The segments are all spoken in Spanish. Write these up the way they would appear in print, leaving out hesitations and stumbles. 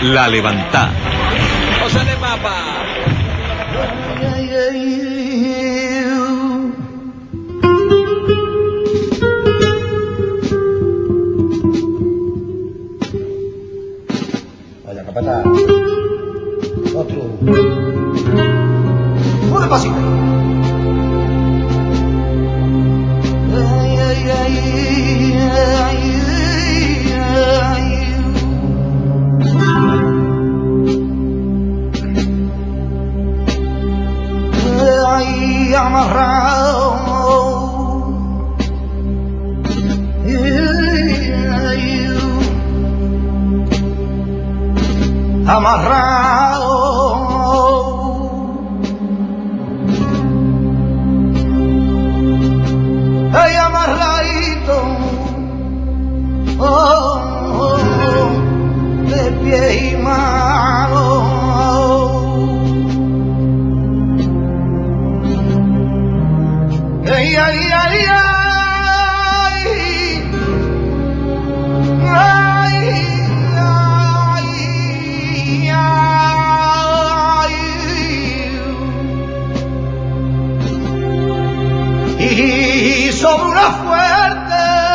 La Levantá. José de Papa. Vaya, capataz. Otro. Muy despacito. Ahí amarrado, amarrado, ahí amarradito, de pie y mano. Ay, ay, ay, ay, ay, ay, ay, y sobre una fuerte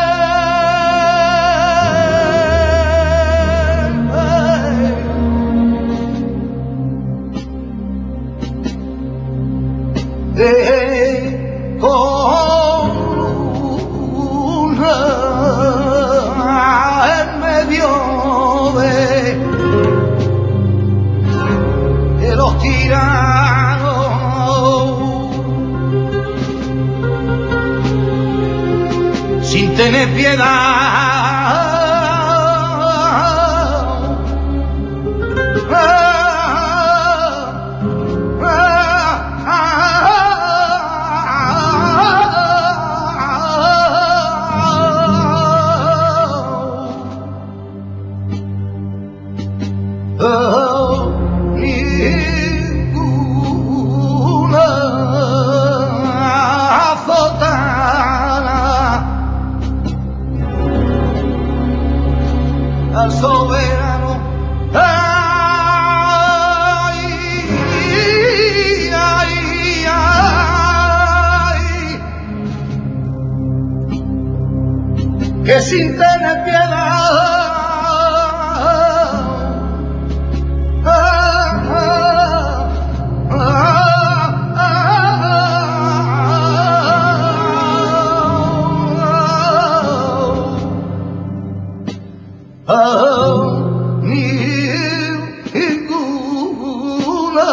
en medio de los tiranos, sin tener piedad. Ninguna fotana al soberano. Ay, ay, ay, que sin tener piedad. Ninguna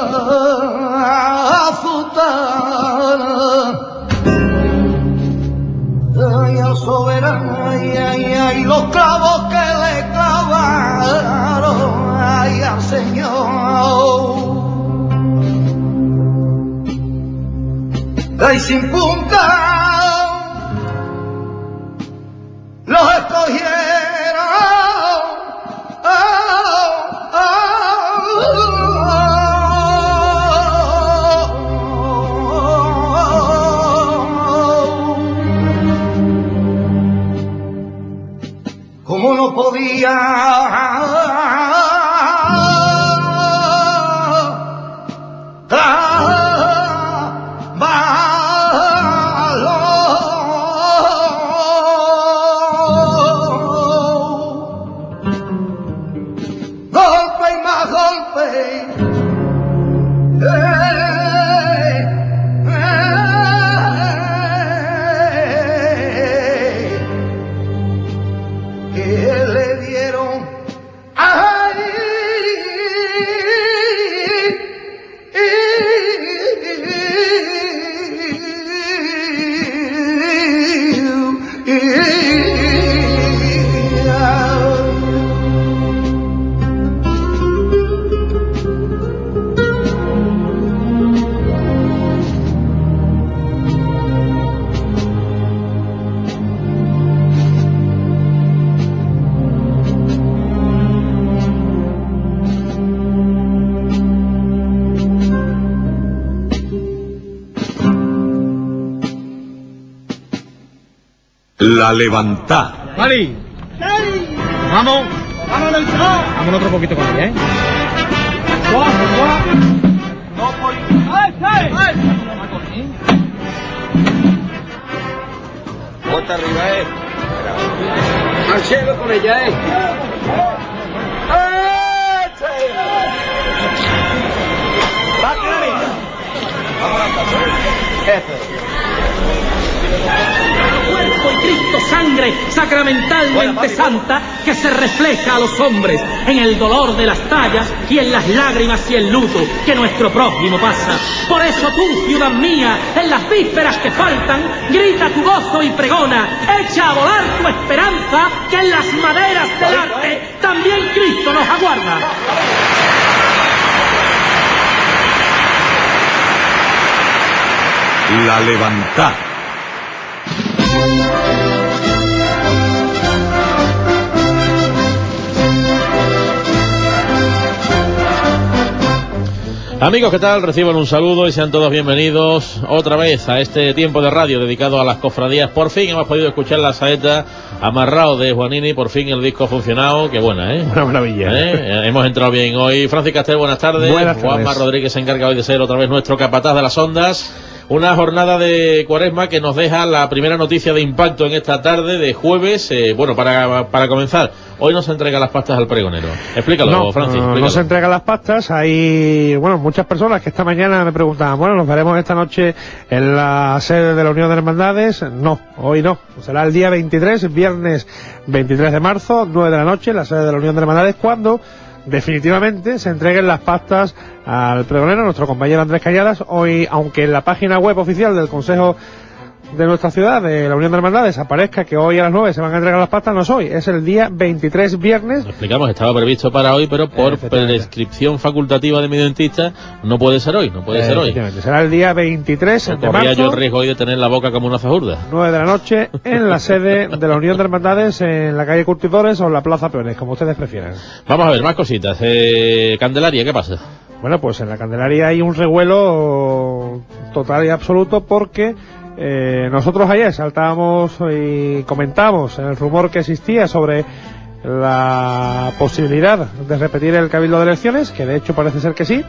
futana, ay, al soberano, ay, ay, ay, los clavos que le clavaron, ay, al Señor, ay, sin punta, los escogieron. Como no podía golpe y más golpe, que le dieron. Ay, La Levantá. Mari. Vamos. Vámonos otro poquito con ella, ¿eh? No por... ¡Ay! Bota arriba, al cielo con ella, Cuerpo y Cristo sangre sacramentalmente santa que se refleja a los hombres en el dolor de las tallas y en las lágrimas y el luto que nuestro prójimo pasa. Por eso tú, ciudad mía, en las vísperas que faltan, grita tu gozo y pregona, echa a volar tu esperanza, que en las maderas del arte también Cristo nos aguarda. La Levantada. Amigos, ¿qué tal? Reciban un saludo y sean todos bienvenidos otra vez a este tiempo de radio dedicado a las cofradías. Por fin hemos podido escuchar la saeta Amarrado de Juanini, por fin el disco ha funcionado. Qué buena, ¿eh? Una maravilla. Hemos entrado bien hoy. Francis Castel, buenas tardes. Buenas tardes. Juanma Rodríguez se encarga hoy de ser otra vez nuestro capataz de las ondas. Una jornada de Cuaresma que nos deja la primera noticia de impacto en esta tarde de jueves. Para comenzar, hoy no se entrega las pastas al pregonero. Explícalo, Francis. Explícalo. No se entregan las pastas. Hay, muchas personas que esta mañana me preguntaban, nos veremos esta noche en la sede de la Unión de Hermandades. No, hoy no. Será el día 23, viernes 23 de marzo, 9 de la noche, en la sede de la Unión de Hermandades, cuando definitivamente se entreguen las pastas al pregonero, nuestro compañero Andrés Cañadas. Hoy, aunque en la página web oficial del Consejo de nuestra ciudad, de la Unión de Hermandades, aparezca que hoy a las 9 se van a entregar las pastas, no es hoy, es el día 23 viernes. Lo explicamos, estaba previsto para hoy, pero por prescripción facultativa de mi dentista no puede ser hoy, Será el día 23 de marzo. Corría yo el riesgo hoy de tener la boca como una zajurda. 9 de la noche en la sede de la Unión de Hermandades, en la calle Curtidores o en la Plaza Peones, como ustedes prefieran. Vamos a ver, más cositas. Candelaria, ¿qué pasa? Bueno, pues en la Candelaria hay un revuelo total y absoluto porque nosotros ayer saltábamos y comentamos el rumor que existía sobre la posibilidad de repetir el cabildo de elecciones, que de hecho parece ser que sí.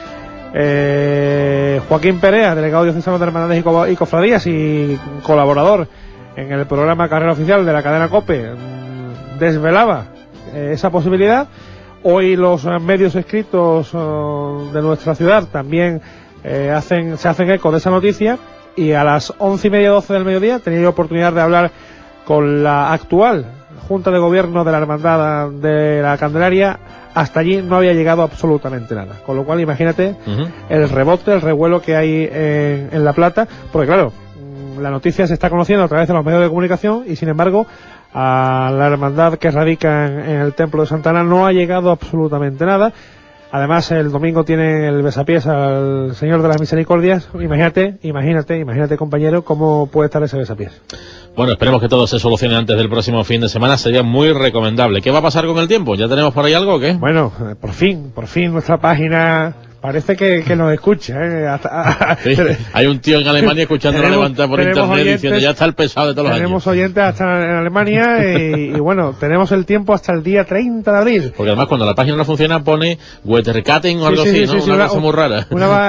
Joaquín Perea, delegado diocesano de Hermandades y Cofradías y colaborador en el programa Carrera Oficial de la cadena COPE, desvelaba esa posibilidad. Hoy los medios escritos de nuestra ciudad también se hacen eco de esa noticia. Y a las 11:30, 12 del mediodía tenía yo oportunidad de hablar con la actual Junta de Gobierno de la Hermandad de la Candelaria. Hasta allí no había llegado absolutamente nada. Con lo cual, imagínate el rebote, el revuelo que hay en La Plata. Porque claro, la noticia se está conociendo a través de los medios de comunicación y sin embargo a la hermandad que radica en el Templo de Santa Ana no ha llegado absolutamente nada. Además, el domingo tiene el besapiés al Señor de las Misericordias. Imagínate, compañero, cómo puede estar ese besapiés. Bueno, esperemos que todo se solucione antes del próximo fin de semana. Sería muy recomendable. ¿Qué va a pasar con el tiempo? ¿Ya tenemos por ahí algo o qué? Bueno, por fin nuestra página parece que nos escucha, Sí, hay un tío en Alemania escuchando la levantada por internet oyentes, diciendo ya está el pesado de todos los años. Tenemos oyentes hasta en Alemania y bueno, tenemos el tiempo hasta el día 30 de abril. Porque además cuando la página no funciona pone Wetterkaten o algo así, ¿no? Una cosa muy rara.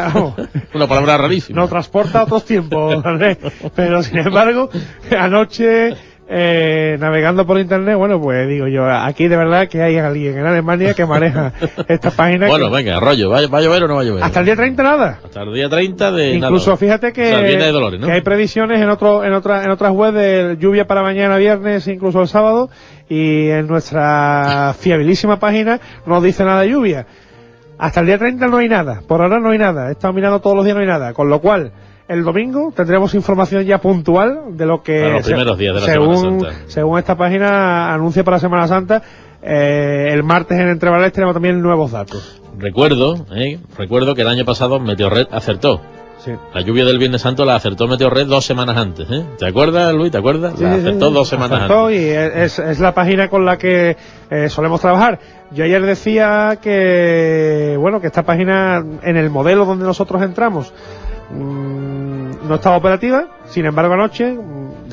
Una palabra rarísima. Nos transporta a otros tiempos, Andrés. Pero sin embargo, anoche navegando por internet, bueno, pues digo yo, aquí de verdad que hay alguien en Alemania que maneja esta página. Bueno, venga, rollo, ¿va a llover o no va a llover? Hasta el día 30 nada. Hasta el día 30 de incluso nada. Fíjate que, o sea, viene de Dolores, ¿no? Que hay previsiones en otras webs de lluvia para mañana viernes, incluso el sábado, y en nuestra fiabilísima página no dice nada de lluvia. Hasta el día 30 no hay nada, por ahora no hay nada, he estado mirando todos los días, no hay nada, con lo cual el domingo tendremos información ya puntual de lo que para los primeros días de la Semana Santa. Según esta página anuncia para la Semana Santa. El martes en Entrevalés tenemos también nuevos datos. Recuerdo que el año pasado Meteorred acertó. Sí. La lluvia del Viernes Santo la acertó Meteorred 2 semanas antes, ¿eh? ¿Te acuerdas, Luis? ¿Te acuerdas? Sí, la acertó 2 semanas acertó antes. Y es la página con la que solemos trabajar. Yo ayer decía que esta página, en el modelo donde nosotros entramos, no estaba operativa. Sin embargo, anoche,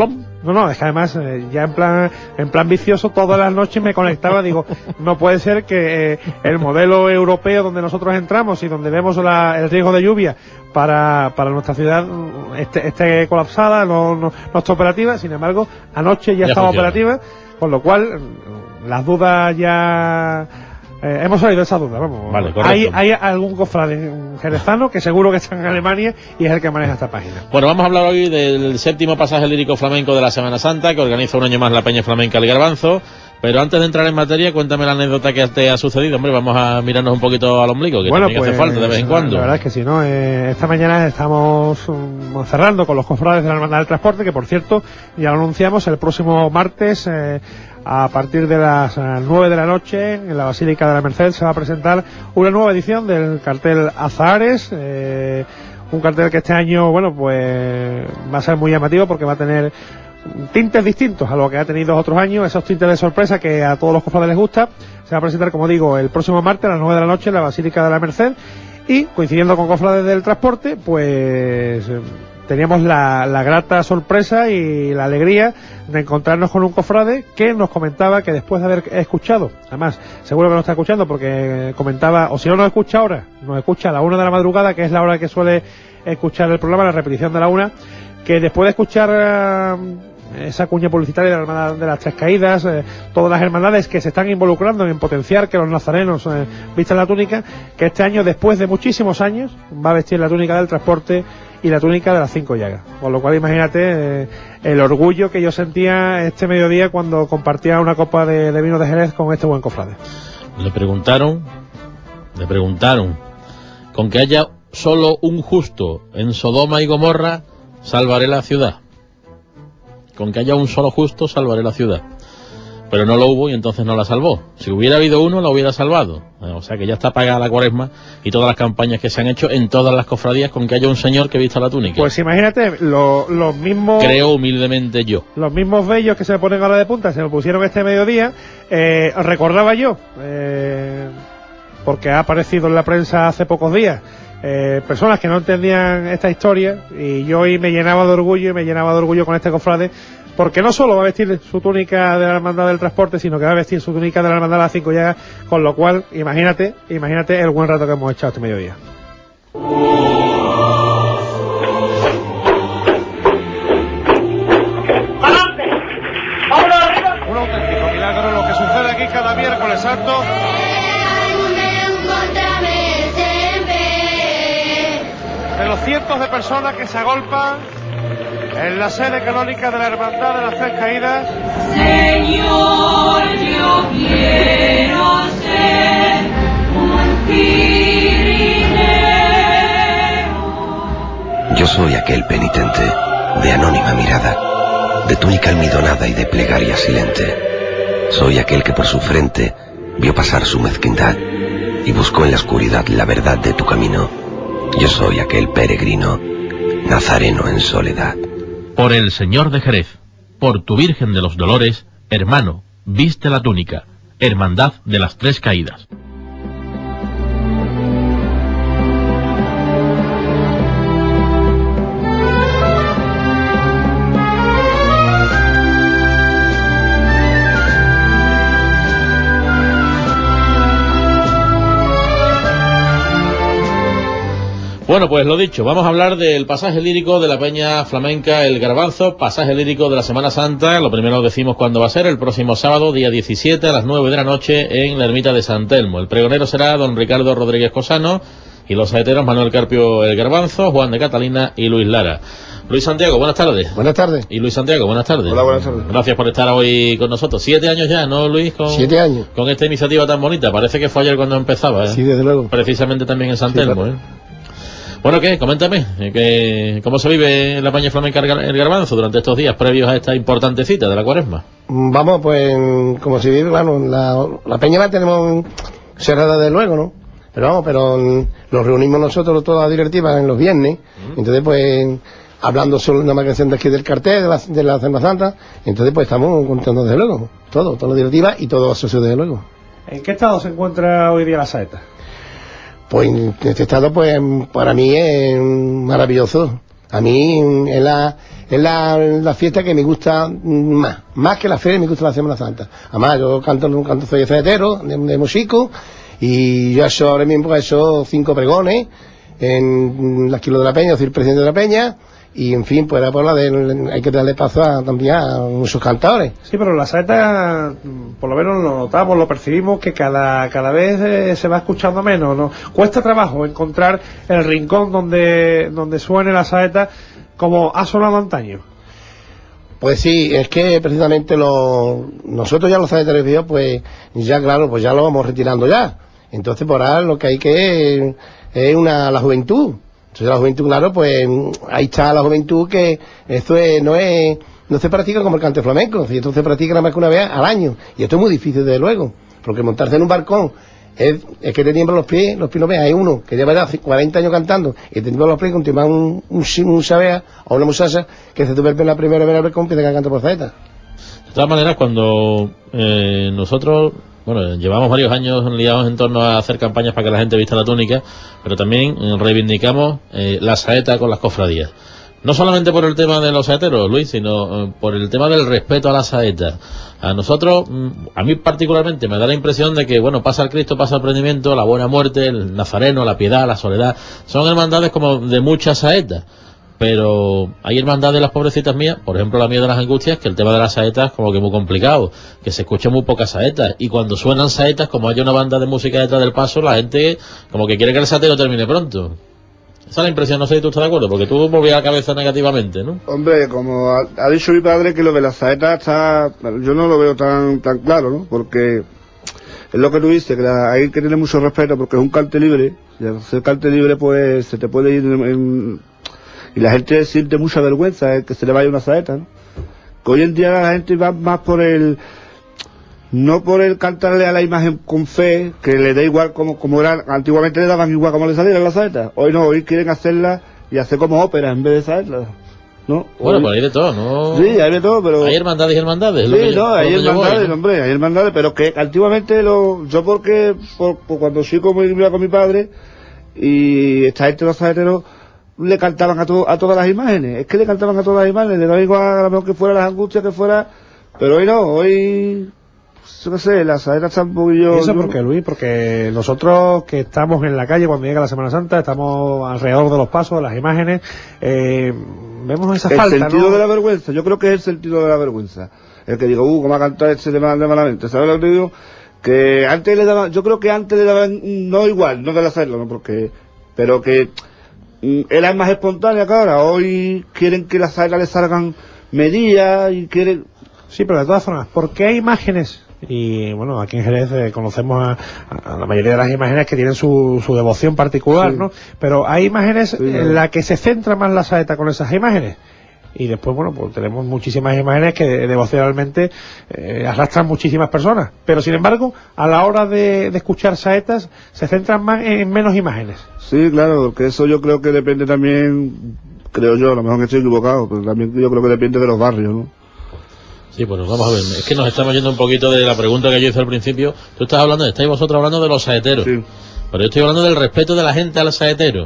No, es que además ya en plan vicioso todas las noches me conectaba, digo, no puede ser que el modelo europeo donde nosotros entramos y donde vemos el riesgo de lluvia para nuestra ciudad esté colapsada, no está operativa. Sin embargo, anoche ya estaba operativa, con lo cual las dudas ya... hemos salido de esa duda, vamos. Vale, correcto. Hay algún cofrade jerezano que seguro que está en Alemania y es el que maneja esta página. Bueno, vamos a hablar hoy del 7º pasaje lírico flamenco de la Semana Santa, que organiza un año más la Peña Flamenca El Garbanzo. Pero antes de entrar en materia, cuéntame la anécdota que te ha sucedido. Hombre, vamos a mirarnos un poquito al ombligo, que también hace falta de vez en cuando. La verdad es que sí, ¿no? Esta mañana estamos cerrando con los cofrades de la Hermandad del Transporte, que por cierto, ya lo anunciamos, el próximo martes, a partir de las 9 de la noche, en la Basílica de la Merced, se va a presentar una nueva edición del cartel Azahares, un cartel que este año, bueno, pues va a ser muy llamativo porque va a tener tintes distintos a lo que ha tenido otros años, esos tintes de sorpresa que a todos los cofrades les gusta. Se va a presentar, como digo, el próximo martes a las 9 de la noche en la Basílica de la Merced, y coincidiendo con cofrades del transporte, pues teníamos la grata sorpresa y la alegría de encontrarnos con un cofrade que nos comentaba que después de haber escuchado, además seguro que nos está escuchando porque comentaba, o si no nos escucha ahora, nos escucha a la 1 de la madrugada, que es la hora que suele escuchar el programa, la repetición de la 1, que después de escuchar esa cuña publicitaria de la Hermandad de las Tres Caídas, todas las hermandades que se están involucrando en potenciar que los nazarenos vistan la túnica, que este año, después de muchísimos años, va a vestir la túnica del transporte y la túnica de las 5 llagas. Con lo cual, imagínate el orgullo que yo sentía este mediodía cuando compartía una copa de vino de Jerez con este buen cofrade. Le preguntaron, con que haya solo un justo en Sodoma y Gomorra, salvaré la ciudad. Con que haya un solo justo, salvaré la ciudad. Pero no lo hubo y entonces no la salvó. Si hubiera habido uno, la hubiera salvado. O sea que ya está pagada la Cuaresma y todas las campañas que se han hecho en todas las cofradías con que haya un señor que vista la túnica. Pues imagínate, los mismos... Creo humildemente yo. Los mismos bellos que se ponen ahora de punta, se me pusieron este mediodía, recordaba yo, porque ha aparecido en la prensa hace pocos días, personas que no entendían esta historia, y yo hoy me llenaba de orgullo con este cofrade, porque no solo va a vestir su túnica de la Hermandad del Transporte, sino que va a vestir su túnica de la Hermandad de las 5 llagas, con lo cual, imagínate el buen rato que hemos echado este mediodía. Un auténtico milagro lo que sucede aquí cada miércoles santo. De los cientos de personas que se agolpan en la sede canónica de la Hermandad de las Tres Caídas. Señor, yo quiero ser un cirineo. Yo soy aquel penitente de anónima mirada, de túnica almidonada y de plegaria silente. Soy aquel que por su frente vio pasar su mezquindad y buscó en la oscuridad la verdad de tu camino. Yo soy aquel peregrino, nazareno en soledad. Por el Señor de Jerez, por tu Virgen de los Dolores, hermano, viste la túnica, Hermandad de las Tres Caídas. Bueno, pues lo dicho, vamos a hablar del pasaje lírico de la Peña Flamenca El Garbanzo, pasaje lírico de la Semana Santa. Lo primero decimos cuándo va a ser, el próximo sábado, día 17 a las 9 de la noche en la ermita de San Telmo. El pregonero será don Ricardo Rodríguez Cosano y los saeteros Manuel Carpio El Garbanzo, Juan de Catalina y Luis Lara. Luis Santiago, buenas tardes. Buenas tardes. Y Luis Santiago, buenas tardes. Hola, buenas tardes. Gracias por estar hoy con nosotros. 7 años ya, ¿no, Luis? 7 años. Con esta iniciativa tan bonita. Parece que fue ayer cuando empezaba, ¿eh? Sí, desde luego. Precisamente también en San Sí, Telmo, claro. ¿eh? Bueno, ¿qué? Coméntame, ¿cómo se vive la Peña Flamenca El Garbanzo durante estos días previos a esta importante cita de la Cuaresma? Vamos, pues, como se vive, bueno, la peña la tenemos cerrada de luego, ¿no? Pero nos reunimos nosotros todas las directivas en los viernes, entonces pues, hablando solo nada más que de aquí del cartel, de la Semana Santa, entonces pues estamos contentos desde luego, todas las directivas y todos los socios desde luego. ¿En qué estado se encuentra hoy día la saeta? Pues en este estado, pues para mí es maravilloso. A mí es es la fiesta que me gusta más que la feria, me gusta la Semana Santa. Además, yo soy saetero de músico, y yo he hecho ahora mismo 5 pregones en la Esquilo de la Peña, soy el presidente de la Peña, y en fin, pues era por hay que darle paso también a muchos cantadores. Sí, pero la saeta, por lo menos lo notamos, lo percibimos, que cada vez se va escuchando menos, ¿no? Cuesta trabajo encontrar el rincón donde suene la saeta como ha sonado antaño. Pues sí, es que precisamente nosotros ya los saeteros, pues ya claro, pues ya lo vamos retirando ya. Entonces por ahora lo que hay que es la juventud. Entonces la juventud, claro, pues ahí está la juventud, que esto no se practica como el cante flamenco, si esto se practica nada más que una vez al año, y esto es muy difícil desde luego, porque montarse en un balcón es que te tiemblan los pies no veas. Hay uno que lleva ya 40 años cantando y te tiemblan los pies con un sabea o una muchacha que se tuve la primera vez al balcón que te canta por saeta. De todas maneras, cuando nosotros llevamos varios años liados en torno a hacer campañas para que la gente vista la túnica, pero también reivindicamos la saeta con las cofradías. No solamente por el tema de los saeteros, Luis, sino por el tema del respeto a la saeta. A nosotros, a mí particularmente, me da la impresión de que, pasa el Cristo, pasa el prendimiento, la buena muerte, el nazareno, la piedad, la soledad, son hermandades como de muchas saetas. Pero hay hermandades de las pobrecitas mías, por ejemplo la mía de las Angustias, que el tema de las saetas como que muy complicado, que se escuchan muy pocas saetas, y cuando suenan saetas, como hay una banda de música detrás del paso, la gente como que quiere que el saetero termine pronto. Esa es la impresión, no sé si tú estás de acuerdo, porque tú movías la cabeza negativamente, ¿no? Hombre, como ha dicho mi padre, que lo de las saetas yo no lo veo tan claro, ¿no? Porque es lo que tú dices, que hay que tener mucho respeto, porque es un cante libre, y al ser cante libre pues se te puede ir y la gente siente mucha vergüenza que se le vaya una saeta, ¿no? Que hoy en día la gente va más no por el cantarle a la imagen con fe, que le da igual como era, antiguamente le daban igual como le salieran las saetas. Hoy no, hoy quieren hacerla y hacer como ópera en vez de saetas, ¿no? Bueno, pues hay de todo, ¿no? Sí, hay de todo, pero... Hay hermandades y hermandades. Sí, hay hermandades, hombre, hay hermandades, pero que antiguamente yo porque cuando chico me iba con mi padre, y esta gente, los saeteros, le cantaban a todas las imágenes, es que le cantaban a todas las imágenes, le daba igual a lo mejor que fuera las Angustias, que fuera, pero hoy no, hoy, yo qué sé, las saetas están un poquillo... ¿Y eso por qué, Luis? Porque nosotros que estamos en la calle cuando llega la Semana Santa, estamos alrededor de los pasos, de las imágenes, vemos esa falta, ¿no? El sentido de la vergüenza, yo creo que es el sentido de la vergüenza, el que digo, ¿cómo ha cantado este de malamente? ¿Sabes lo que te digo? Que antes yo creo que antes le daban, no igual, no de hacerlo, ¿no? Pero que era más espontánea que ahora. Hoy quieren que las saetas les salgan medidas y quieren... Sí, pero de todas formas, ¿por qué hay imágenes? Y bueno, aquí en Jerez conocemos a la mayoría de las imágenes que tienen su devoción particular, sí, ¿no? Pero hay imágenes en las que se centra más la saeta con esas imágenes. Y después, pues tenemos muchísimas imágenes que devocionalmente arrastran muchísimas personas. Pero sin embargo, a la hora de escuchar saetas, se centran más en menos imágenes. Sí, claro, porque eso yo creo que depende también, creo yo, a lo mejor que estoy equivocado, pero también yo creo que depende de los barrios, ¿no? Sí, pues vamos a ver, es que nos estamos yendo un poquito de la pregunta que yo hice al principio. Tú estáis vosotros hablando de los saeteros. Sí. Pero yo estoy hablando del respeto de la gente al saetero.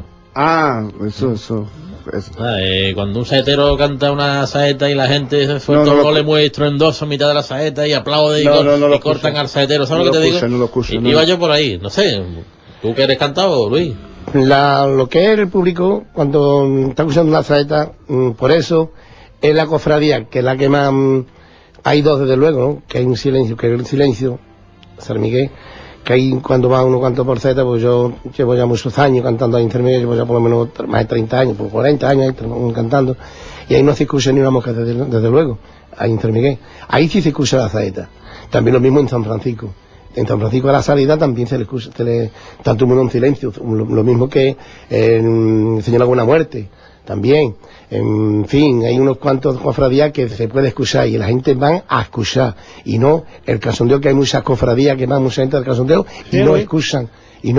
Eso. Cuando un saetero canta una saeta y la gente suelta un gole muy estruendoso en mitad de la saeta y aplaude y cortan al saetero, ¿sabes lo que te digo? No lo escucho, Iba yo por ahí, no sé, ¿tú que eres cantado, Luis? Lo que es el público cuando está escuchando una saeta, por eso es la cofradía, que es la que más... hay dos desde luego, ¿no? Que hay un silencio, que es el silencio, San Miguel, que ahí cuando va uno canta por saeta, pues yo llevo ya muchos años cantando ahí en Intermedio, llevo ya por lo menos más de 30 años, por 40 años ahí cantando, y ahí no se escucha ni una mosca desde luego, ahí en San Miguel. Ahí sí se escucha la saeta. También lo mismo en San Francisco. En San Francisco a la salida también se le escucha, tanto uno en silencio, lo mismo que en Señor Alguna Muerte, también. En fin, hay unos cuantos cofradías que se puede escuchar y la gente van a escuchar, y no el casondeo, que hay muchas cofradías que van mucha gente al casondeo y no escuchan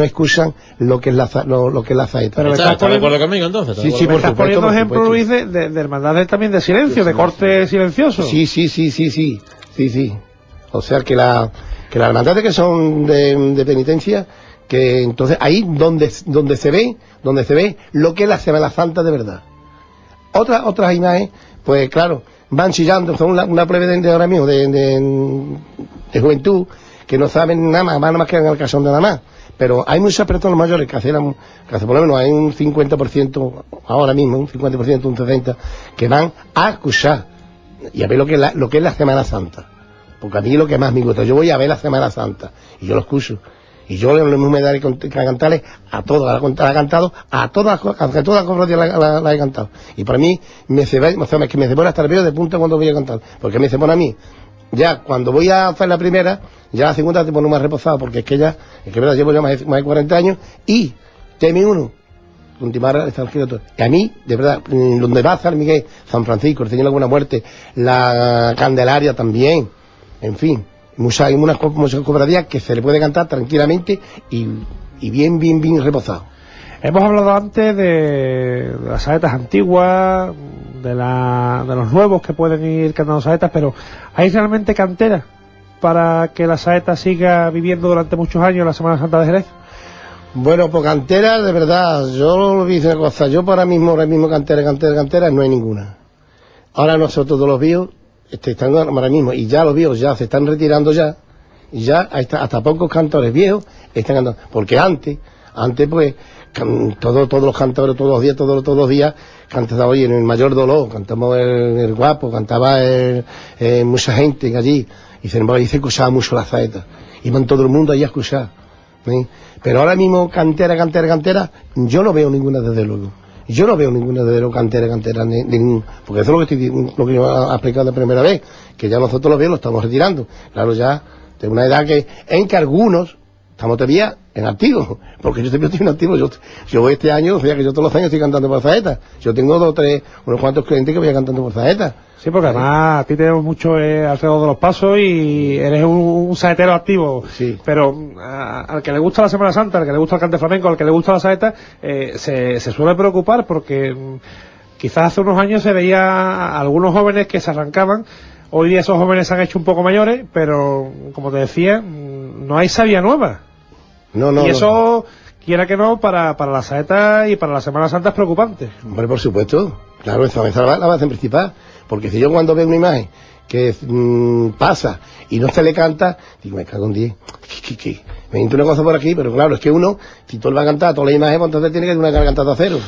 lo que es la saeta. Pero ¿estás de acuerdo conmigo entonces? Sí, por estás poniendo ejemplo, Luis, de hermandades también de silencio, de corte silencioso. Sí. O sea que las hermandades que son de penitencia, que entonces ahí donde se ve lo que es la Semana Santa de verdad. Otras imágenes, pues claro, van chillando, son una plebe de ahora mismo, de juventud, que no saben nada más, van nada más que en el casón de nada más. Pero hay muchas personas mayores que hace por lo menos hay un 50%, ahora mismo, un 50%, un 60%, que van a escuchar y a ver lo que es la Semana Santa. Porque a mí lo que más me gusta, yo voy a ver la Semana Santa y yo lo escucho. Y yo lo mismo me daré que cantarle a todas, la he cantado, a todas las cofradías la he cantado. Y para mí, es que me se pone hasta el pelo de punta cuando voy a cantar. Porque me se pone a mí, ya cuando voy a hacer la primera, ya la segunda te pone más reposado, porque es que verdad, llevo ya más de 40 años, y teme uno, ultimar está el giro. Y a mí, de verdad, donde va San Miguel, San Francisco, el Señor de la Buena Muerte, la Candelaria también, en fin, muchas cofradías que se le puede cantar tranquilamente y bien reposado. Hemos hablado antes de las saetas antiguas, de los nuevos que pueden ir cantando saetas, pero ¿hay realmente cantera para que la saeta siga viviendo durante muchos años la Semana Santa de Jerez? Bueno, pues cantera, de verdad, yo lo dice una cosa, yo ahora mismo cantera, no hay ninguna. Ahora nosotros los viejos están ahora mismo, y ya los viejos ya se están retirando ya hasta pocos cantores viejos están cantando, porque antes pues todos los cantadores todos los días cantaban, oye, en el Mayor Dolor cantamos el Guapo, cantaba mucha gente allí, y sin embargo ahí se escuchaba mucho la saeta, iban todo el mundo allí a escuchar, ¿sí? Pero ahora mismo cantera, yo no veo ninguna desde luego. Yo no veo ninguna de los canteras, porque eso es lo que yo he explicado la primera vez, que ya nosotros los viejos lo estamos retirando. Claro, ya de una edad en que algunos estamos todavía en activo, porque yo estoy en activo. Yo este año, o sea que yo todos los años estoy cantando por saeta. Yo tengo unos cuantos clientes que voy cantando por saeta. Sí, porque además a ti te vemos mucho alrededor de los pasos y eres un saetero activo. Sí. Pero al que le gusta la Semana Santa, al que le gusta el cante flamenco, al que le gusta la saeta, se suele preocupar porque quizás hace unos años se veía a algunos jóvenes que se arrancaban. Hoy día esos jóvenes se han hecho un poco mayores, pero como te decía, no hay savia nueva. No. Y eso, quiera que no, para la saeta y para la Semana Santa es preocupante. Hombre, por supuesto. Claro, esa es la base principal. Porque si yo cuando veo una imagen que pasa y no se le canta, digo, me cago en 10. Me entra una cosa por aquí, pero claro, es que uno, si tú le vas a cantar toda la imagen, pues entonces tiene que tener una cantata a cero.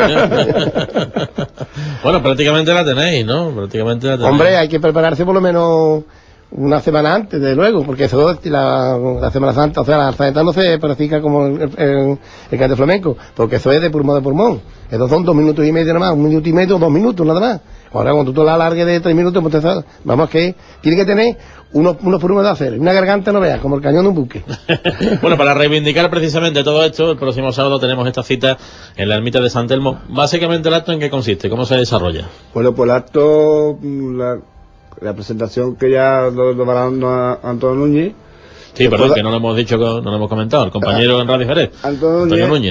Bueno, prácticamente la tenéis, ¿no? Hombre, hay que prepararse por lo menos una semana antes, desde luego, porque eso la Semana Santa, o sea, la saeta no se practica como el cante flamenco, porque eso es de pulmón a pulmón. Esos son 2 minutos y medio nada más, 1 minuto y medio, 2 minutos nada más. Ahora cuando tú la alargues de 3 minutos, pues vamos, que tiene que tener unos pulmones de acero, una garganta no veas, como el cañón de un buque. Bueno, para reivindicar precisamente todo esto, el próximo sábado tenemos esta cita en la ermita de San Telmo. Básicamente, ¿el acto en qué consiste? ¿Cómo se desarrolla? Bueno, pues el acto, la presentación que ya lo va dando a Antonio Núñez. Sí, perdón, que no lo hemos dicho, no lo hemos comentado. El compañero en Radio Jerez, Antonio Núñez.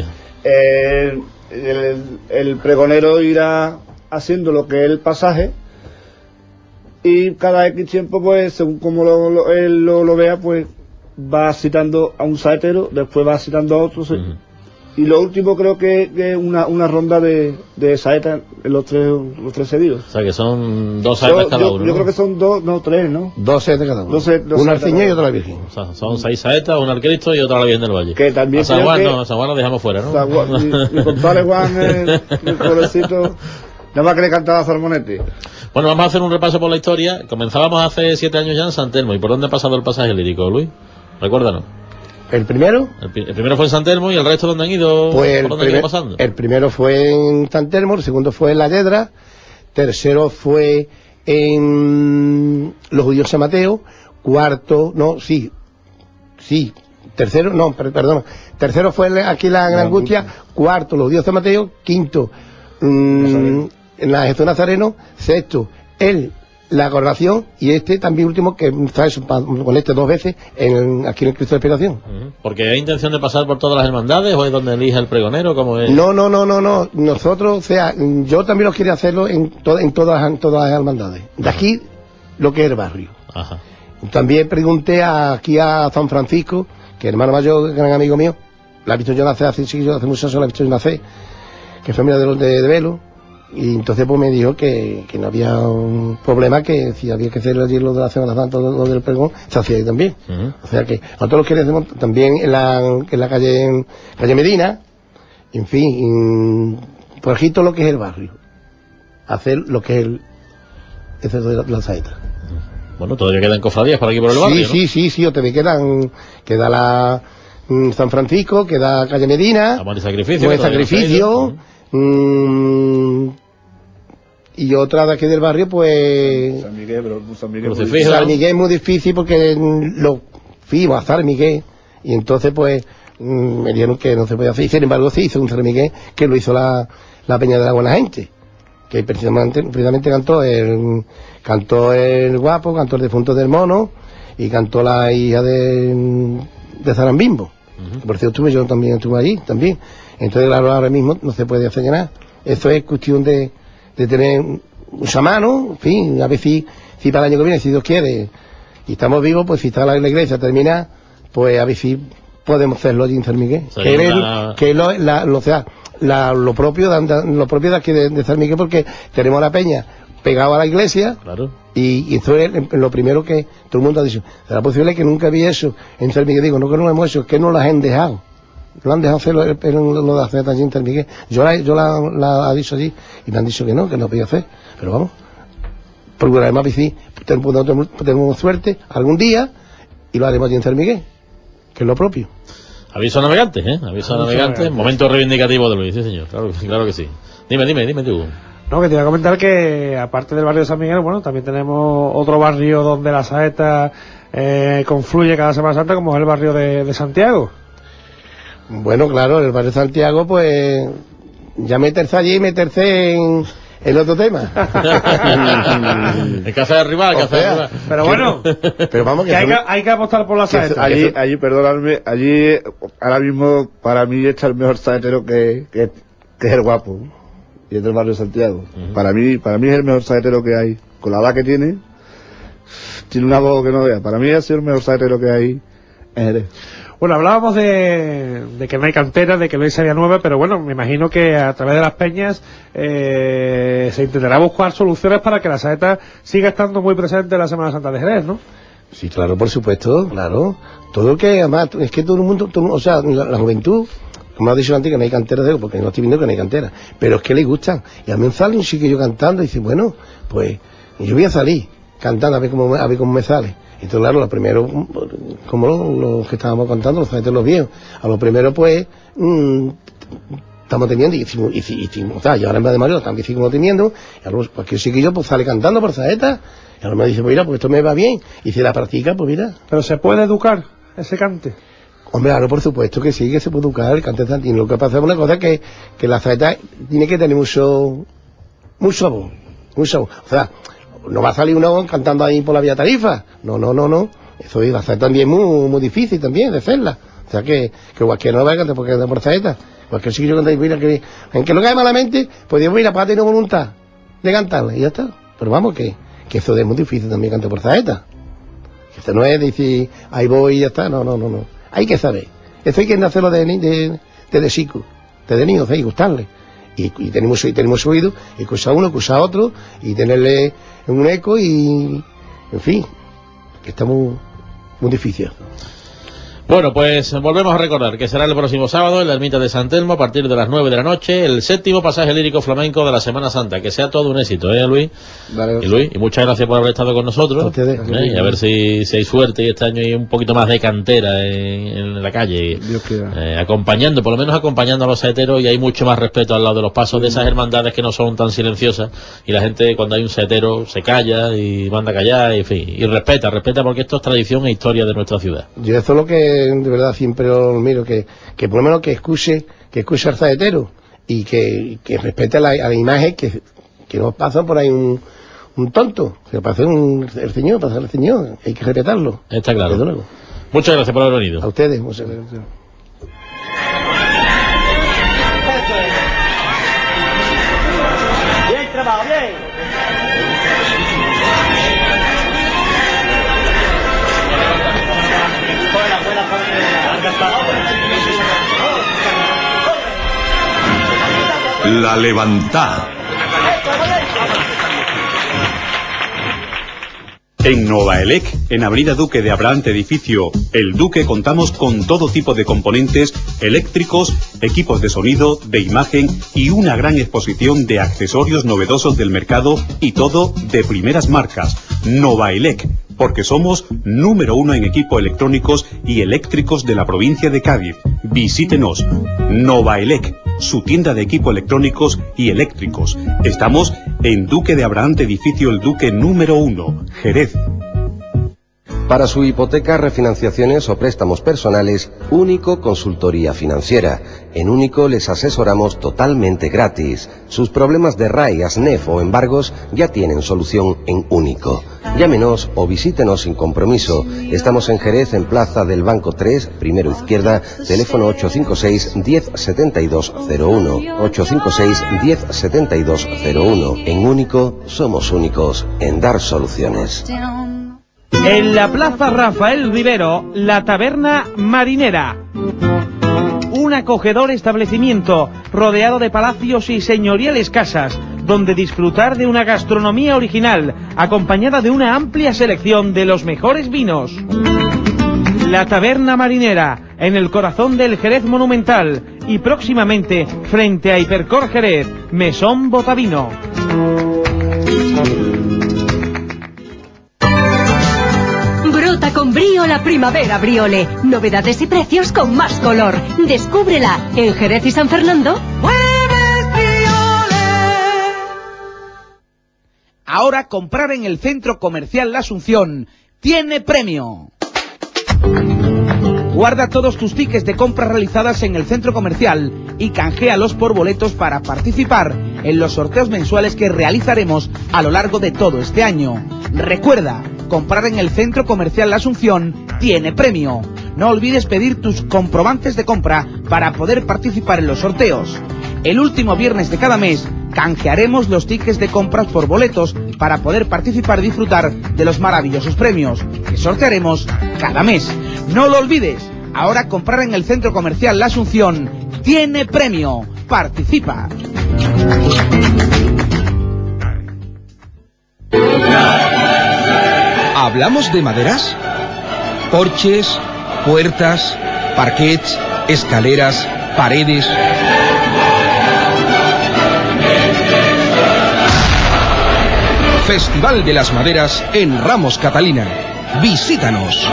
El pregonero irá haciendo lo que es el pasaje, y cada X tiempo, pues según como él lo vea, pues va citando a un saetero, después va citando a otro, y lo último creo que es una ronda de saetas en los tres seguidos. O sea que son 2 saetas cada uno, ¿no? Yo creo que son 3, ¿no? 2 saetas cada uno. Una al Señor y otra a la Virgen. O sea, son 6 saetas, una al Cristo y otra a la Virgen del Valle. Que también a San Juan lo dejamos fuera, ¿no? Mi compadre Juan, mi pobrecito, nada más que le cantaba Salmonete. Bueno, vamos a hacer un repaso por la historia. Comenzábamos hace 7 años ya en San Telmo. ¿Y por dónde ha pasado el pasaje lírico, Luis? Recuérdanos. ¿El primero? El primero fue en San Telmo, y el resto, ¿dónde han ido? Pues ¿Por dónde han ido pasando? El primero fue en San Telmo, el segundo fue en La Yedra, tercero fue en los Judíos de San Mateo, tercero fue aquí la Gran Angustia, cuarto los Judíos de San Mateo, quinto en la Jesús Nazareno, sexto la coronación, y también último, que está con 2 veces aquí en el Cristo de la Expiración. ¿Porque hay intención de pasar por todas las hermandades o es donde elige el pregonero? ¿Cómo es? No. Nosotros, o sea, yo también lo quería hacerlo en todas las hermandades. De aquí, lo que es el barrio. Ajá. También pregunté aquí a San Francisco, que hermano mayor, gran amigo mío, la he visto yo nacer hace muchos años, la he visto yo nacer, que es familia de Velo, Y entonces pues me dijo que no había un problema, que si había que hacer allí lo de la Semana Santa, lo del pregón, se hacía ahí también. O sea que nosotros lo que hacemos también en la calle Medina, en fin, por aquí todo lo que es el barrio, hacer lo que es eso de la saeta. Bueno, todavía quedan cofradías por aquí por el barrio, ¿no? Sí, o te queda la San Francisco, queda calle Medina, Amor y Sacrificio, y otra de aquí del barrio, pues San Miguel, pero San Miguel es muy difícil porque lo fuimos a San Miguel y entonces pues me dijeron que no se podía hacer. Sin embargo se hizo un San Miguel que lo hizo la Peña de la Buena Gente, que precisamente cantó el Guapo, cantó el Defunto del Mono y cantó la hija de Zarambimbo. Por cierto yo también estuve allí también. Entonces claro, ahora mismo no se puede hacer nada. Eso es cuestión de tener un chamano, en fin, a ver si para el año que viene, si Dios quiere, y estamos vivos, pues si está la iglesia termina, pues a ver si podemos hacerlo allí en San Miguel. Lo propio de aquí de San Miguel, porque tenemos la peña pegado a la iglesia, claro. Y eso es lo primero que todo el mundo ha dicho. ¿Será posible que nunca había eso en San Miguel? Digo, no que no lo hemos hecho, es que no las han dejado. Lo han dejado hacer lo de hacer allí en San Miguel. Yo la he dicho allí y me han dicho que no podía hacer. Pero vamos, procuraremos a ver si tenemos suerte algún día y lo haremos allí en San Miguel, que es lo propio. Aviso a navegantes, Aviso a navegantes. Momento reivindicativo de Luis, sí señor, claro que sí. Dime tú. No, que te iba a comentar que aparte del barrio de San Miguel, bueno, también tenemos otro barrio donde la saeta confluye cada Semana Santa, como es el barrio de Santiago. Bueno, claro, el barrio de Santiago, pues ya meterse allí y meterse en otro tema. En casa de rival, Pero bueno, pero vamos, que hay que apostar por la saeta. Allí, perdonadme, ahora mismo para mí está el mejor saetero que es el Guapo, y es del barrio de Santiago. Para mí es el mejor saetero que hay, con la edad que tiene una voz que no vea. Para mí es el mejor saetero que hay en Jerez. Bueno, hablábamos de que no hay cantera, de que no hay serie nueva, pero bueno, me imagino que a través de las peñas se intentará buscar soluciones para que la saeta siga estando muy presente en la Semana Santa de Jerez, ¿no? Sí, claro, por supuesto, claro. Todo el que, además, es que todo el mundo, o sea, la juventud, como ha dicho antes, que no hay cantera, porque no estoy viendo que no hay cantera, pero es que le gustan. Y a mí me sale un chiquillo cantando y dice, bueno, pues yo voy a salir cantando a ver cómo me sale. Entonces, claro, lo primero, como los que estábamos cantando, los saeteros viejos, a lo primero, pues, estamos teniendo, y o sea, yo ahora en vez de Mario también seguimos teniendo, y a los cualquier chiquillo, pues sale cantando por saeta, y ahora me dice, pues mira, pues esto me va bien, y si la practica, pues mira. ¿Pero se puede educar ese cante? Hombre, claro, por supuesto que sí, que se puede educar el cante santino. Lo que pasa es una cosa que la saeta tiene que tener mucho sabor. O sea, no va a salir uno cantando ahí por la vía Tarifa. No. Eso va a ser también muy difícil también de hacerla. O sea que cualquiera no va a cantar porque canta por saeta. Cualquier chiquillo canta y mira que aunque lo cae malamente, pues digo, mira, para tener voluntad de cantarla y ya está. Pero vamos, que eso es muy difícil también cantar por saeta. Que esto no es decir, ahí voy y ya está. No. Hay que saber. Eso hay que hacerlo de chico, de niños, y gustarle. Y tenemos oído, escuchar uno, escuchar otro, y tenerle un eco, y en fin, que está muy difícil. Bueno, pues volvemos a recordar que será el próximo sábado en la ermita de San Telmo a partir de las 9 de la noche, el 7º pasaje lírico flamenco de la Semana Santa. Que sea todo un éxito, Luis. Vale, y Luis, y muchas gracias por haber estado con nosotros. A ustedes, y a ver si hay suerte y este año hay un poquito más de cantera en la calle, acompañando a los saeteros, y hay mucho más respeto al lado de los pasos de esas hermandades que no son tan silenciosas, y la gente cuando hay un saetero se calla y manda a callar, y en fin, y respeta porque esto es tradición e historia de nuestra ciudad. Yo eso es lo que de verdad siempre lo miro, que por lo menos que escuche al saetero, y que respete a la imagen, que no pasa por ahí un tonto, que pasa el señor, hay que respetarlo. Está claro. Muchas gracias por haber venido. A ustedes, muchas gracias. Bien trabajo, bien. La Levantada. En Novaelec, en Avenida Duque de Abrahante, edificio El Duque, contamos con todo tipo de componentes eléctricos, equipos de sonido, de imagen y una gran exposición de accesorios novedosos del mercado y todo de primeras marcas. Novaelec, porque somos número 1 en equipo electrónicos y eléctricos de la provincia de Cádiz. Visítenos. Novaelec, su tienda de equipo electrónicos y eléctricos. Estamos en Duque de Abrahante, edificio El Duque número 1, Jerez. Para su hipoteca, refinanciaciones o préstamos personales, Único Consultoría Financiera. En Único les asesoramos totalmente gratis. Sus problemas de RAI, ASNEF o embargos ya tienen solución en Único. Llámenos o visítenos sin compromiso. Estamos en Jerez, en Plaza del Banco 3, primero izquierda, teléfono 856-107201. 856-107201. En Único somos únicos en dar soluciones. En la Plaza Rafael Rivero, la Taberna Marinera. Un acogedor establecimiento rodeado de palacios y señoriales casas, donde disfrutar de una gastronomía original, acompañada de una amplia selección de los mejores vinos. La Taberna Marinera, en el corazón del Jerez monumental, y próximamente frente a Hipercor Jerez, Mesón Botavino. Brota con brío la primavera Briole. Novedades y precios con más color. Descúbrela en Jerez y San Fernando. Ahora comprar en el Centro Comercial La Asunción tiene premio. Guarda todos tus tickets de compras realizadas en el centro comercial y canjealos por boletos para participar en los sorteos mensuales que realizaremos a lo largo de todo este año. Recuerda, comprar en el Centro Comercial La Asunción tiene premio. No olvides pedir tus comprobantes de compra para poder participar en los sorteos. El último viernes de cada mes canjearemos los tickets de compras por boletos para poder participar y disfrutar de los maravillosos premios que sortearemos cada mes. No lo olvides, ahora comprar en el Centro Comercial La Asunción tiene premio. Participa. ¿Hablamos de maderas? Porches, puertas, parquets, escaleras, paredes. Festival de las Maderas en Ramos Catalina. Visítanos.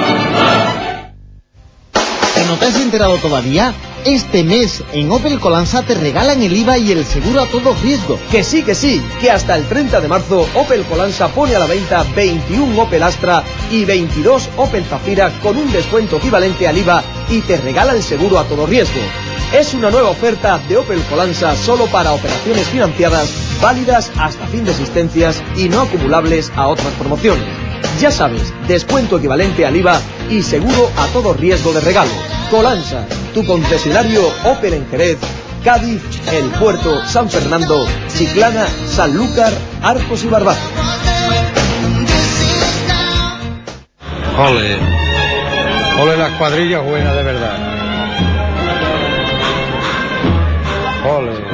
¿No te has enterado todavía? Este mes en Opel Colansa te regalan el IVA y el seguro a todo riesgo. Que sí, que hasta el 30 de marzo Opel Colansa pone a la venta 21 Opel Astra y 22 Opel Zafira con un descuento equivalente al IVA y te regala el seguro a todo riesgo. Es una nueva oferta de Opel Colansa solo para operaciones financiadas válidas hasta fin de existencias y no acumulables a otras promociones. Ya sabes, descuento equivalente al IVA y seguro a todo riesgo de regalo. Colansa, tu concesionario Opel en Jerez, Cádiz, El Puerto, San Fernando, Chiclana, Sanlúcar, Arcos y Barbate. Ole, ole las cuadrillas buenas de verdad. Ole.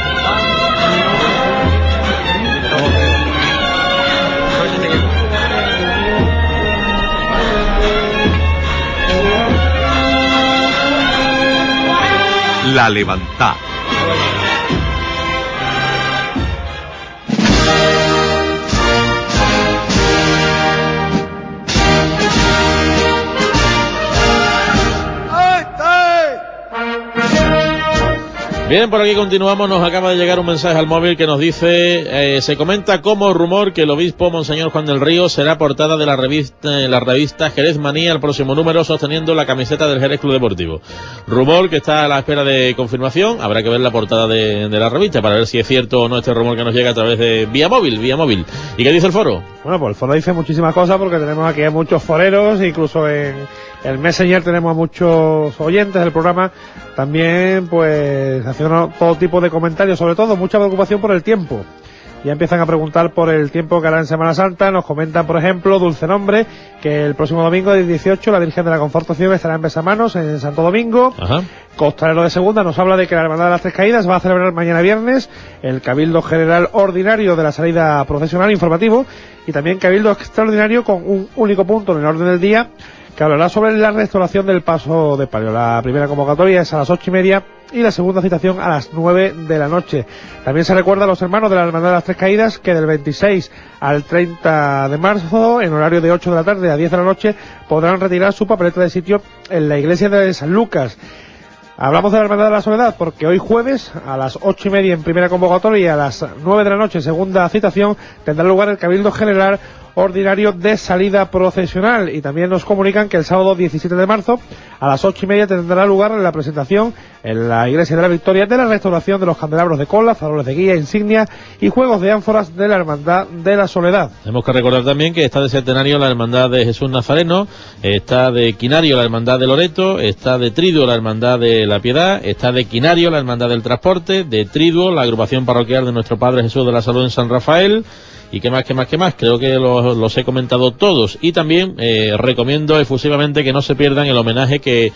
La Levantá. Bien, por aquí continuamos. Nos acaba de llegar un mensaje al móvil que nos dice, se comenta como rumor que el obispo Monseñor Juan del Río será portada de la revista Jerez Manía, el próximo número, sosteniendo la camiseta del Jerez Club Deportivo. Rumor que está a la espera de confirmación. Habrá que ver la portada de la revista para ver si es cierto o no este rumor que nos llega a través de vía móvil. ¿Y qué dice el foro? Bueno, pues el foro dice muchísimas cosas porque tenemos aquí a muchos foreros, incluso en el Messenger tenemos a muchos oyentes del programa, también pues haciendo todo tipo de comentarios, sobre todo mucha preocupación por el tiempo. ya empiezan a preguntar por el tiempo que hará en Semana Santa. Nos comentan, por ejemplo, Dulce Nombre, que el próximo domingo del 18 la Virgen de la Confortación estará en Besamanos, en Santo Domingo. Ajá. Costalero de Segunda nos habla de que la Hermandad de las Tres Caídas va a celebrar mañana viernes el Cabildo General Ordinario de la salida procesional informativo, y también Cabildo Extraordinario con un único punto en el orden del día, que hablará sobre la restauración del paso de palio. La primera convocatoria es a las 8:30 y la segunda citación a las 9 de la noche. También se recuerda a los hermanos de la Hermandad de las Tres Caídas que del 26 al 30 de marzo, en horario de 8 de la tarde a 10 de la noche, podrán retirar su papeleta de sitio en la iglesia de San Lucas. Hablamos de la Hermandad de la Soledad porque hoy jueves a las 8:30 en primera convocatoria y a las 9 de la noche segunda citación tendrá lugar el Cabildo General Ordinario de salida procesional, y también nos comunican que el sábado 17 de marzo a las 8:30 tendrá lugar la presentación en la Iglesia de la Victoria de la restauración de los candelabros de cola, faroles de guía, insignia y juegos de ánforas de la Hermandad de la Soledad. Tenemos que recordar también que está de centenario la Hermandad de Jesús Nazareno, está de quinario la Hermandad de Loreto, está de triduo la Hermandad de la Piedad, está de quinario la Hermandad del Transporte, de triduo la agrupación parroquial de Nuestro Padre Jesús de la Salud en San Rafael. Y qué más, creo que los he comentado todos. Y también recomiendo efusivamente que no se pierdan el homenaje que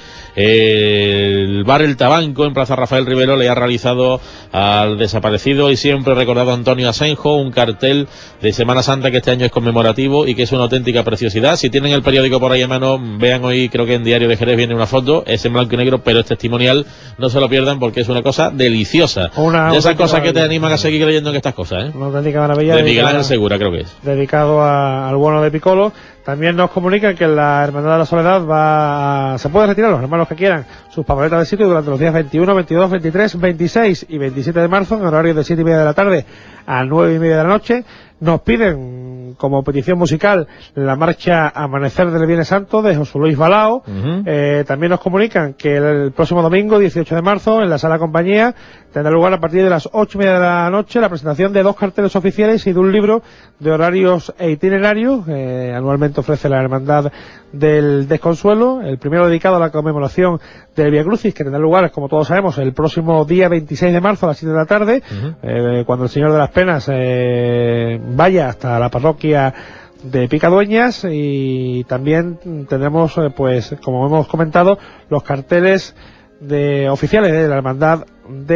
el bar El Tabanco en Plaza Rafael Rivero le ha realizado al desaparecido y siempre recordado Antonio Asenjo, un cartel de Semana Santa que este año es conmemorativo y que es una auténtica preciosidad. Si tienen el periódico por ahí a mano, vean hoy, creo que en Diario de Jerez viene una foto, es en blanco y negro, pero es testimonial, no se lo pierdan porque es una cosa deliciosa. De esas cosas que te animan a seguir creyendo en estas cosas, Una auténtica maravilla. De Miguel Ángel Segura, creo que es. Dedicado al bueno de Piccolo. También nos comunican que la Hermandad de la Soledad se puede retirar, los hermanos que quieran, sus papeletas de sitio durante los días 21, 22, 23, 26 y 27 de marzo, en horario de 7:30 de la tarde a 9:30 de la noche. Nos piden, como petición musical, la marcha Amanecer del Viernes Santo de José Luis Balao. También nos comunican que el próximo domingo, 18 de marzo, en la Sala Compañía, tendrá lugar a partir de las 8:30 de la noche la presentación de 2 carteles oficiales y de un libro de horarios e itinerarios. Anualmente ofrece la Hermandad del Desconsuelo, el primero dedicado a la conmemoración del Vía Crucis, que tendrá lugar, como todos sabemos, el próximo día 26 de marzo a las 7 de la tarde, cuando el Señor de las Penas vaya hasta la parroquia de Picadueñas. Y también tendremos, pues como hemos comentado, los carteles oficiales de la Hermandad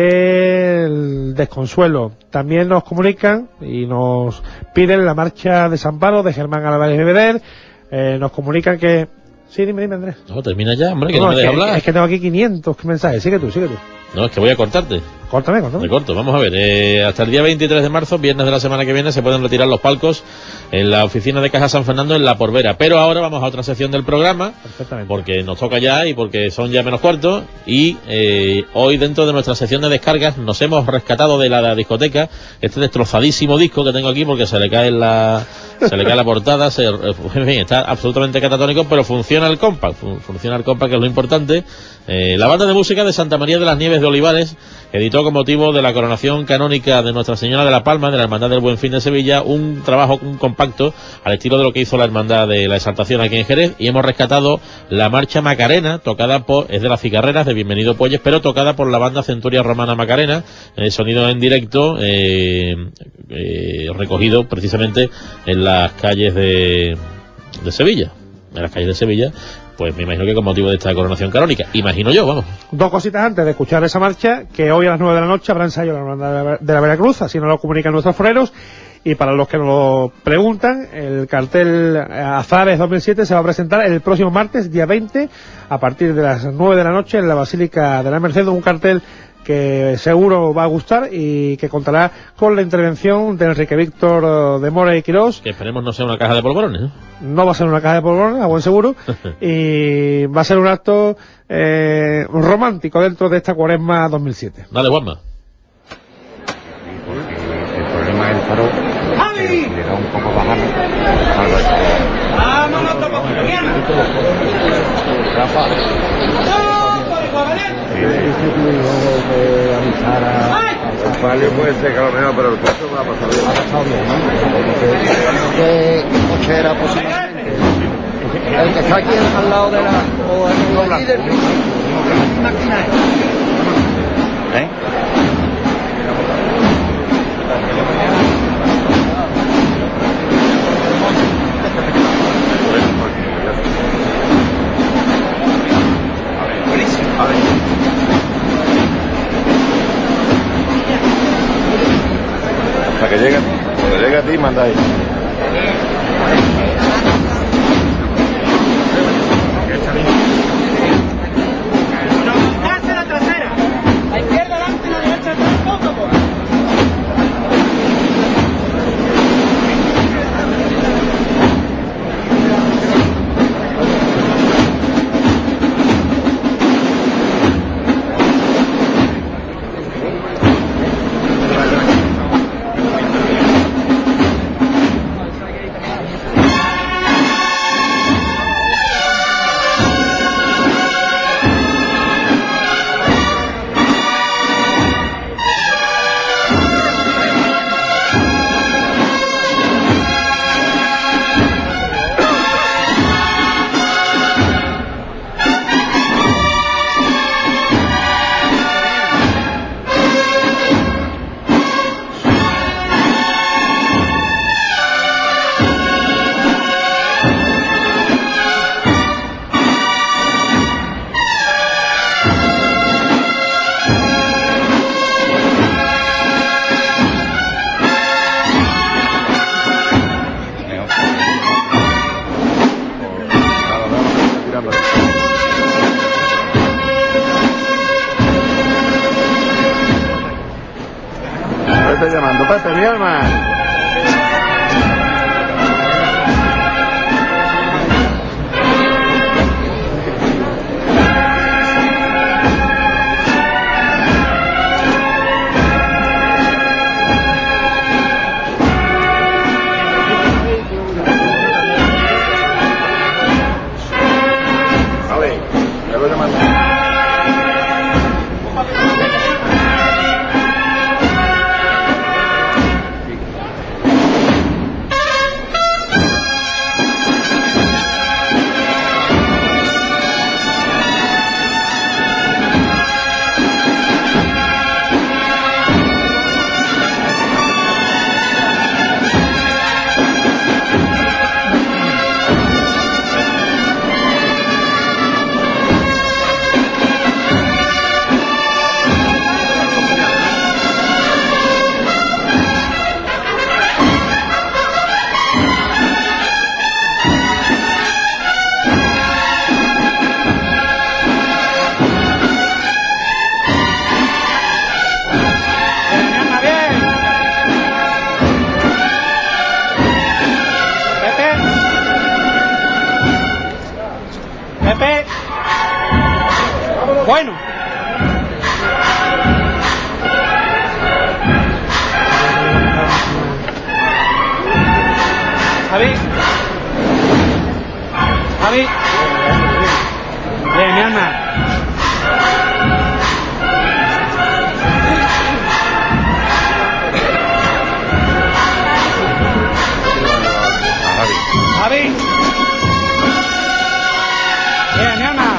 del Desconsuelo. También nos comunican y nos piden la marcha de San Pablo de Germán Álvarez de Beder. Nos comunican que... Sí, dime Andrés. No, termina ya, hombre, que no me dejes hablar. Es que tengo aquí 500 mensajes. Sigue tú. No, es que voy a cortarte. Córtame. Me corto, vamos a ver. Hasta el día 23 de marzo, viernes de la semana que viene, se pueden retirar los palcos en la oficina de Caja San Fernando en La Porvera. Pero ahora vamos a otra sección del programa, porque nos toca ya y porque son ya menos cuartos. Y hoy, dentro de nuestra sección de descargas, nos hemos rescatado de la discoteca este destrozadísimo disco que tengo aquí, porque se le cae la portada. En fin, está absolutamente catatónico, pero funciona el compact. Funciona el compact, que es lo importante. La banda de música de Santa María de las Nieves de Olivares editó con motivo de la coronación canónica de Nuestra Señora de la Palma, de la Hermandad del Buen Fin de Sevilla, un compacto al estilo de lo que hizo la Hermandad de la Exaltación aquí en Jerez, y hemos rescatado la marcha Macarena, es de las Cigarreras, de Bienvenido Puelles, pero tocada por la banda Centuria Romana Macarena, sonido en directo, recogido precisamente en las calles de Sevilla. En las calles de Sevilla, pues me imagino que con motivo de esta coronación canónica. Imagino yo, vamos. 2 cositas antes de escuchar esa marcha, que hoy a las 9 de la noche habrá ensayo en la Hermandad de la Veracruz, así nos lo comunican nuestros foreros. Y para los que nos lo preguntan, el cartel Azares 2007 se va a presentar el próximo martes, día 20, a partir de las 9 de la noche en la Basílica de la Merced, un cartel que seguro va a gustar y que contará con la intervención de Enrique Víctor de Mora y Quirós. Que esperemos no sea una caja de polvorones, ¿no? No va a ser una caja de polvorones, a buen seguro. Y va a ser un acto romántico dentro de esta Cuaresma 2007. Dale, Juanma. El problema del faro le da un poco bajano. ¡Vámonos, toco! Rafa. Vale, puede ser que a lo mejor, pero el coche no ha pasado bien. Ha pasado bien, ¿no? ¿Qué coche era posiblemente? El que está aquí al lado de la... o el líder. Máquina. ahí. La trasera. La izquierda adelante, la derecha atrás, poco a poco. Pepe llamando, Pepe, mi alma. Vale, me voy llamando. Pepe. Bueno. Javi. Javi. Bien, mi alma. Javi. Bien, mi alma.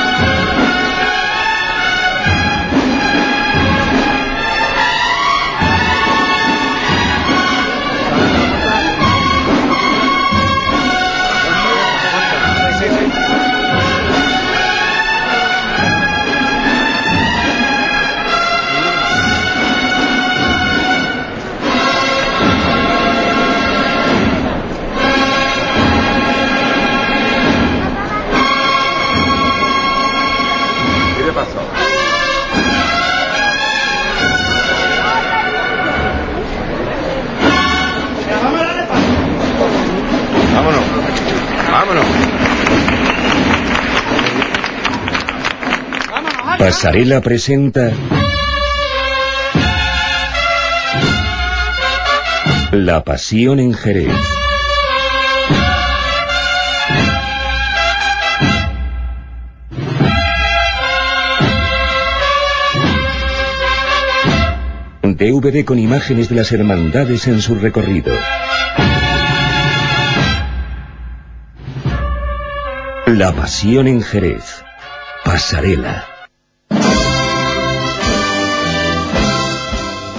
Pasarela presenta La Pasión en Jerez. DVD con imágenes de las hermandades en su recorrido. La Pasión en Jerez. Pasarela.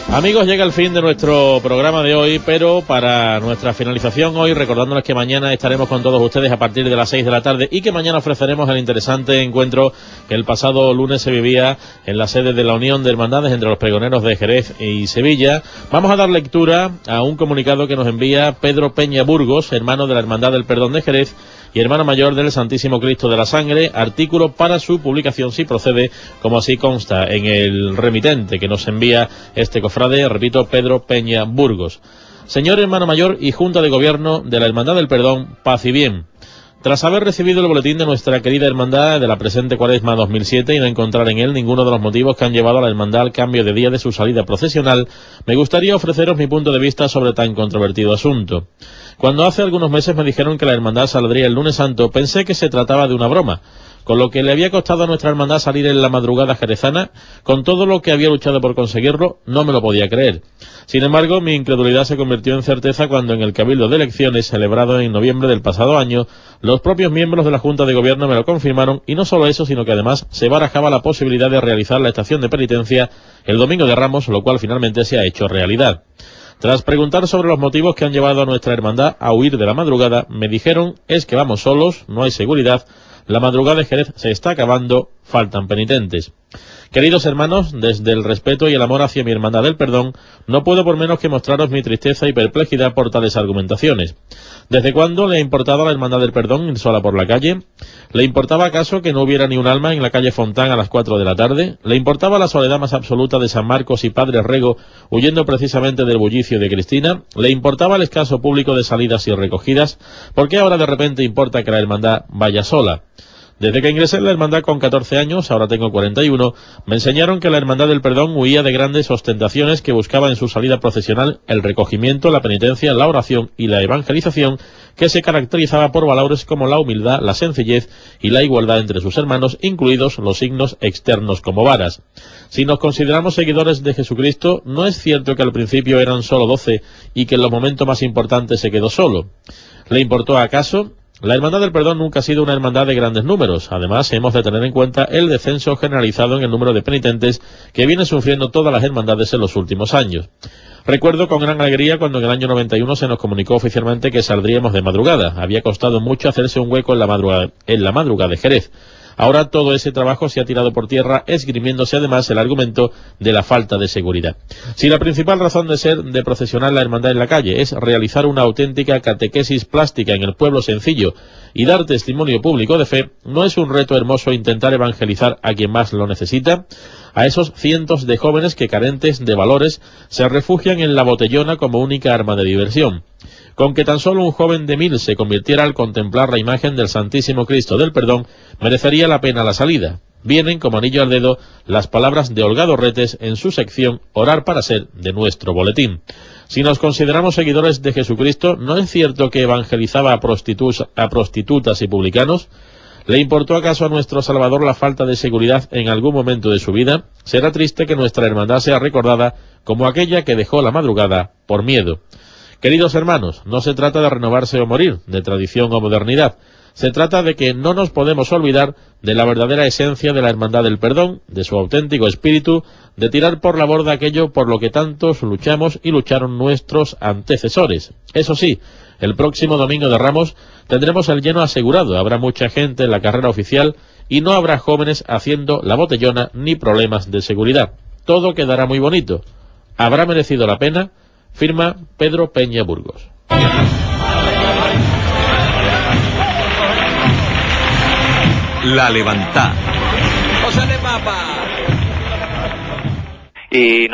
Amigos, llega el fin de nuestro programa de hoy, pero para nuestra finalización hoy, recordándoles que mañana estaremos con todos ustedes a partir de las 6 de la tarde y que mañana ofreceremos el interesante encuentro que el pasado lunes se vivía en la sede de la Unión de Hermandades entre los pregoneros de Jerez y Sevilla. Vamos a dar lectura a un comunicado que nos envía Pedro Peña Burgos, hermano de la Hermandad del Perdón de Jerez y hermano mayor del Santísimo Cristo de la Sangre, artículo para su publicación si procede, como así consta en el remitente que nos envía este cofrade, repito, Pedro Peña Burgos. Señor hermano mayor y Junta de Gobierno de la Hermandad del Perdón, paz y bien. Tras haber recibido el boletín de nuestra querida hermandad de la presente Cuaresma 2007 y no encontrar en él ninguno de los motivos que han llevado a la hermandad al cambio de día de su salida procesional, me gustaría ofreceros mi punto de vista sobre tan controvertido asunto. Cuando hace algunos meses me dijeron que la hermandad saldría el lunes santo, pensé que se trataba de una broma. Con lo que le había costado a nuestra hermandad salir en la madrugada jerezana, con todo lo que había luchado por conseguirlo, no me lo podía creer. Sin embargo, mi incredulidad se convirtió en certeza cuando en el Cabildo de Elecciones, celebrado en noviembre del pasado año, los propios miembros de la Junta de Gobierno me lo confirmaron, y no solo eso, sino que además se barajaba la posibilidad de realizar la estación de penitencia el domingo de Ramos, lo cual finalmente se ha hecho realidad. Tras preguntar sobre los motivos que han llevado a nuestra hermandad a huir de la madrugada, me dijeron, es que vamos solos, no hay seguridad, la madrugada de Jerez se está acabando, faltan penitentes. Queridos hermanos, desde el respeto y el amor hacia mi hermandad del perdón, no puedo por menos que mostraros mi tristeza y perplejidad por tales argumentaciones. ¿Desde cuándo le ha importado a la hermandad del perdón ir sola por la calle? ¿Le importaba acaso que no hubiera ni un alma en la calle Fontán a las 4 de la tarde? ¿Le importaba la soledad más absoluta de San Marcos y Padre Rego, huyendo precisamente del bullicio de Cristina? ¿Le importaba el escaso público de salidas y recogidas? ¿Por qué ahora de repente importa que la hermandad vaya sola? Desde que ingresé en la hermandad con 14 años, ahora tengo 41, me enseñaron que la hermandad del perdón huía de grandes ostentaciones que buscaba en su salida procesional el recogimiento, la penitencia, la oración y la evangelización, que se caracterizaba por valores como la humildad, la sencillez y la igualdad entre sus hermanos, incluidos los signos externos como varas. Si nos consideramos seguidores de Jesucristo, ¿no es cierto que al principio eran solo 12 y que en los momentos más importantes se quedó solo? ¿Le importó acaso? La Hermandad del Perdón nunca ha sido una hermandad de grandes números. Además, hemos de tener en cuenta el descenso generalizado en el número de penitentes que vienen sufriendo todas las hermandades en los últimos años. Recuerdo con gran alegría cuando en el año 91 se nos comunicó oficialmente que saldríamos de madrugada. Había costado mucho hacerse un hueco en la madrugada de Jerez. Ahora todo ese trabajo se ha tirado por tierra, esgrimiéndose además el argumento de la falta de seguridad. Si la principal razón de ser de procesionar la hermandad en la calle es realizar una auténtica catequesis plástica en el pueblo sencillo y dar testimonio público de fe, ¿no es un reto hermoso intentar evangelizar a quien más lo necesita? A esos cientos de jóvenes que, carentes de valores, se refugian en la botellona como única arma de diversión. Con que tan solo un joven de 1000 se convirtiera al contemplar la imagen del Santísimo Cristo del Perdón, merecería la pena la salida. Vienen como anillo al dedo las palabras de Olga Dorretes en su sección Orar para ser de nuestro boletín. Si nos consideramos seguidores de Jesucristo, ¿no es cierto que evangelizaba a prostitutas y publicanos? ¿Le importó acaso a nuestro Salvador la falta de seguridad en algún momento de su vida? Será triste que nuestra hermandad sea recordada como aquella que dejó la madrugada por miedo. Queridos hermanos, no se trata de renovarse o morir, de tradición o modernidad. Se trata de que no nos podemos olvidar de la verdadera esencia de la Hermandad del Perdón, de su auténtico espíritu, de tirar por la borda aquello por lo que tantos luchamos y lucharon nuestros antecesores. Eso sí, el próximo domingo de Ramos tendremos el lleno asegurado, habrá mucha gente en la carrera oficial y no habrá jóvenes haciendo la botellona ni problemas de seguridad. Todo quedará muy bonito. ¿Habrá merecido la pena? Firma Pedro Peña Burgos. La Levantá. Y